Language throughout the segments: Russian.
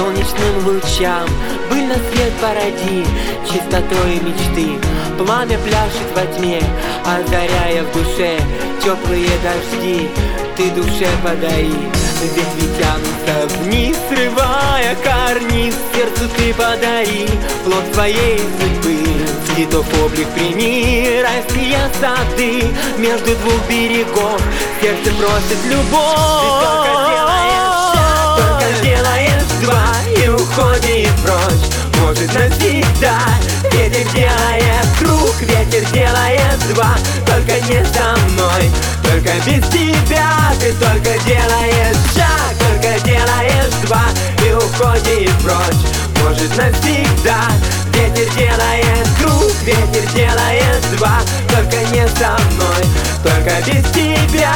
солнечным лучам. Быль на свет породи чистотой мечты. Пламя пляшет во тьме, озаряя в душе теплые дожди. Ты душе подари, ветви тянутся вниз, срывая карниз. Сердцу ты подари плод своей судьбы. Цветов облик прими, райские сады. Между двух берегов сердце просит любовь. Только делаешь два и уходит прочь. Может навсегда. Ветер делает круг, ветер делает два. Только не со мной, только без тебя. Ты только делаешь шаг, только делаешь два и уходит прочь. Может навсегда. Ветер делает круг, ветер делает два. Только не со мной, только без тебя.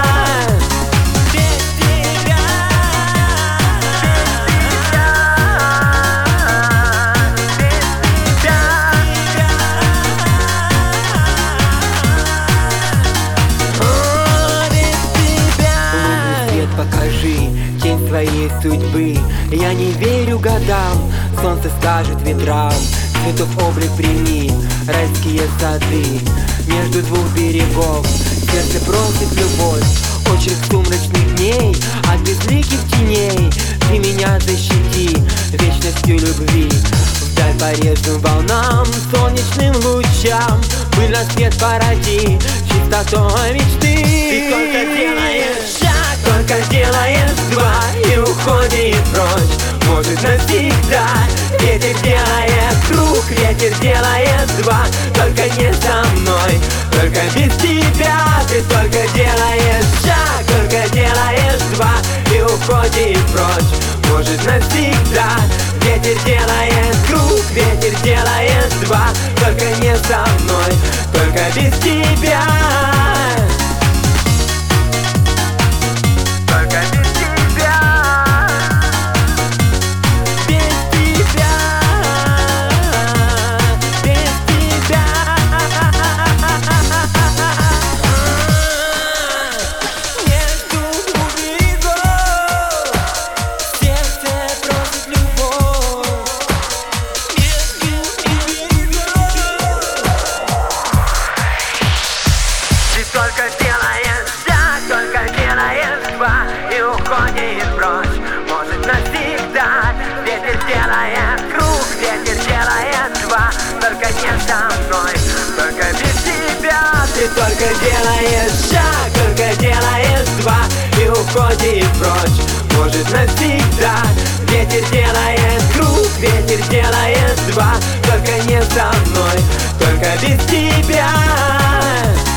Покажи тень своей судьбы. Я не верю годам, солнце скажет ветрам. Цветов облик прими, райские сады. Между двух берегов сердце просит любовь. Очерк сумрачных дней от безликих теней. Ты меня защити вечностью любви. Вдаль по резким волнам, солнечным лучам. Быль на свет породи чистотой мечты. Ты только делаешь шаг, только делаешь два и уходит прочь. Может навсегда. Ветер делает круг, ветер делает два. Только не со мной, только без тебя. Ты только делаешь шаг, только делаешь два и уходит прочь. Может навсегда. Ветер делает круг, ветер делает два. Только не со мной, только без тебя. Только делаешь шаг, только делаешь два и уходит прочь. Может навсегда. Ветер делает круг, ветер делает два. Только не со мной, только без тебя. Ты только делаешь шаг, только делаешь два и уходит прочь. Может навсегда. Ветер делает круг, ветер делает два. Только не со мной, только без тебя.